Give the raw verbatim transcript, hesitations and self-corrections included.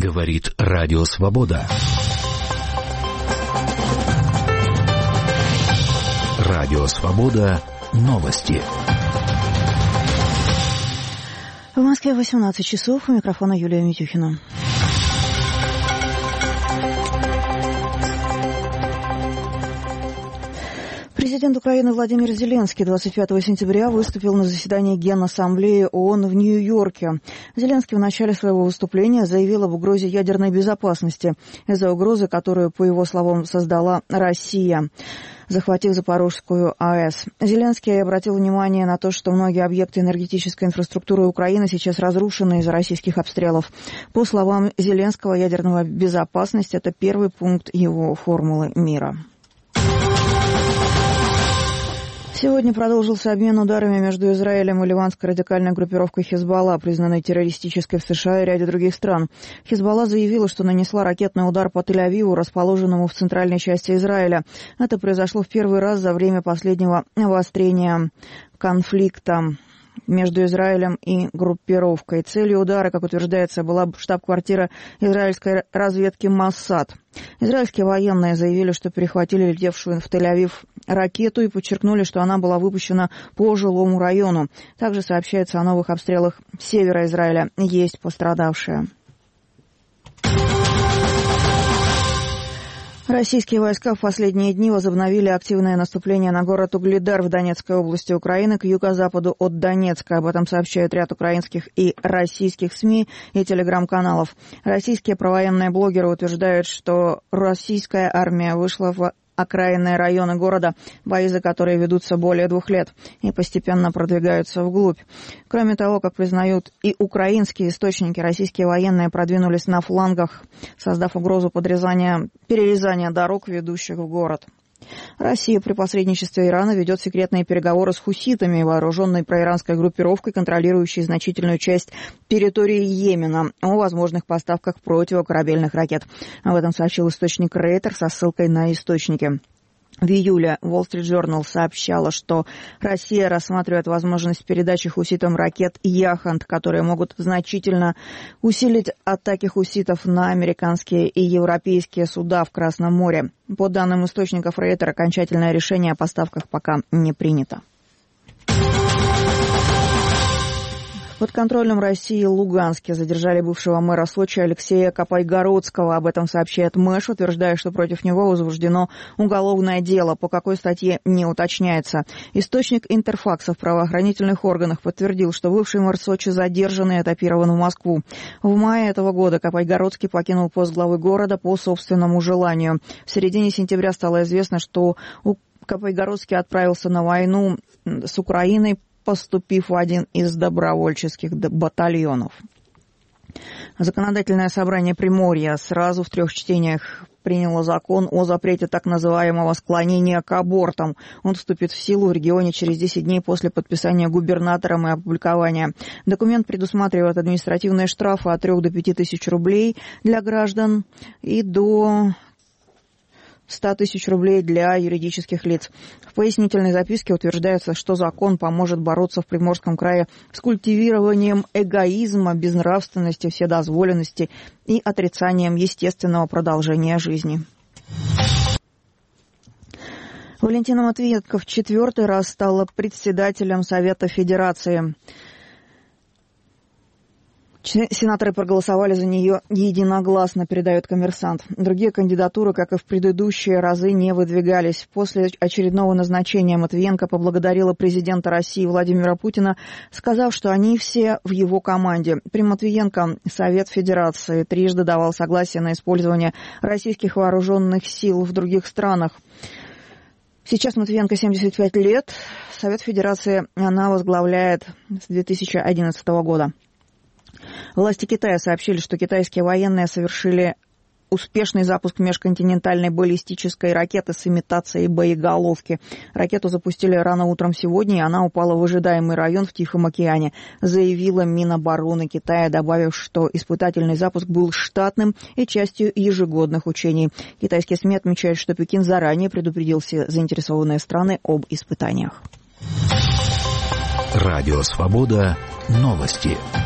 Говорит Радио Свобода. Радио Свобода. Новости. В Москве восемнадцать часов. У микрофона Юлия Митюхина. Президент Украины Владимир Зеленский двадцать пятого сентября выступил на заседании Генассамблеи ООН в Нью-Йорке. Зеленский в начале своего выступления заявил об угрозе ядерной безопасности из-за угрозы, которую, по его словам, создала Россия, захватив Запорожскую АЭС. Зеленский обратил внимание на то, что многие объекты энергетической инфраструктуры Украины сейчас разрушены из-за российских обстрелов. По словам Зеленского, ядерная безопасность – это первый пункт его формулы мира. Сегодня продолжился обмен ударами между Израилем и ливанской радикальной группировкой Хизбалла, признанной террористической в США и ряде других стран. Хизбалла заявила, что нанесла ракетный удар по Тель-Авиву, расположенному в центральной части Израиля. Это произошло в первый раз за время последнего обострения конфликта между Израилем и группировкой. Целью удара, как утверждается, была штаб-квартира израильской разведки Моссад. Израильские военные заявили, что перехватили летевшую в Тель-Авив ракету и подчеркнули, что она была выпущена по жилому району. Также сообщается о новых обстрелах севера Израиля. Есть пострадавшие. Российские войска в последние дни возобновили активное наступление на город Угледар в Донецкой области Украины к юго-западу от Донецка. Об этом сообщают ряд украинских и российских СМИ и телеграм-каналов. Российские провоенные блогеры утверждают, что российская армия вышла в окраинные районы города, бои за которые ведутся более двух лет и постепенно продвигаются вглубь. Кроме того, как признают и украинские источники, российские военные продвинулись на флангах, создав угрозу подрезания, перерезания дорог, ведущих в город. Россия при посредничестве Ирана ведет секретные переговоры с хуситами, вооруженной проиранской группировкой, контролирующей значительную часть территории Йемена, о возможных поставках противокорабельных ракет. Об этом сообщил источник Рейтер со ссылкой на источники. В июле Wall Street Journal сообщала, что Россия рассматривает возможность передачи хуситам ракет «Яхант», которые могут значительно усилить атаки хуситов на американские и европейские суда в Красном море. По данным источников Рейтер, окончательное решение о поставках пока не принято. В подконтрольном России Луганске задержали бывшего мэра Сочи Алексея Капайгородского. Об этом сообщает Мэш, утверждая, что против него возбуждено уголовное дело. По какой статье, не уточняется. Источник Интерфакса в правоохранительных органах подтвердил, что бывший мэр Сочи задержан и этапирован в Москву. В мае этого года Капайгородский покинул пост главы города по собственному желанию. В середине сентября стало известно, что Капайгородский отправился на войну с Украиной, поступив в один из добровольческих батальонов. Законодательное собрание Приморья сразу в трех чтениях приняло закон о запрете так называемого склонения к абортам. Он вступит в силу в регионе через десять дней после подписания губернатором и опубликования. Документ предусматривает административные штрафы от трех до пяти тысяч рублей для граждан и до сто тысяч рублей для юридических лиц. В пояснительной записке утверждается, что закон поможет бороться в Приморском крае с культивированием эгоизма, безнравственности, вседозволенности и отрицанием естественного продолжения жизни. Валентина Матвиенко в четвертый раз стала председателем Совета Федерации. Сенаторы проголосовали за нее единогласно, передает «Коммерсант». Другие кандидатуры, как и в предыдущие разы, не выдвигались. После очередного назначения Матвиенко поблагодарила президента России Владимира Путина, сказав, что они все в его команде. При Матвиенко Совет Федерации трижды давал согласие на использование российских вооруженных сил в других странах. Сейчас Матвиенко семьдесят пять лет. Совет Федерации она возглавляет с две тысячи одиннадцатого года. Власти Китая сообщили, что китайские военные совершили успешный запуск межконтинентальной баллистической ракеты с имитацией боеголовки. Ракету запустили рано утром сегодня, и она упала в ожидаемый район в Тихом океане, заявила Минобороны Китая, добавив, что испытательный запуск был штатным и частью ежегодных учений. Китайские СМИ отмечают, что Пекин заранее предупредил все заинтересованные страны об испытаниях. Радио Свобода. Новости.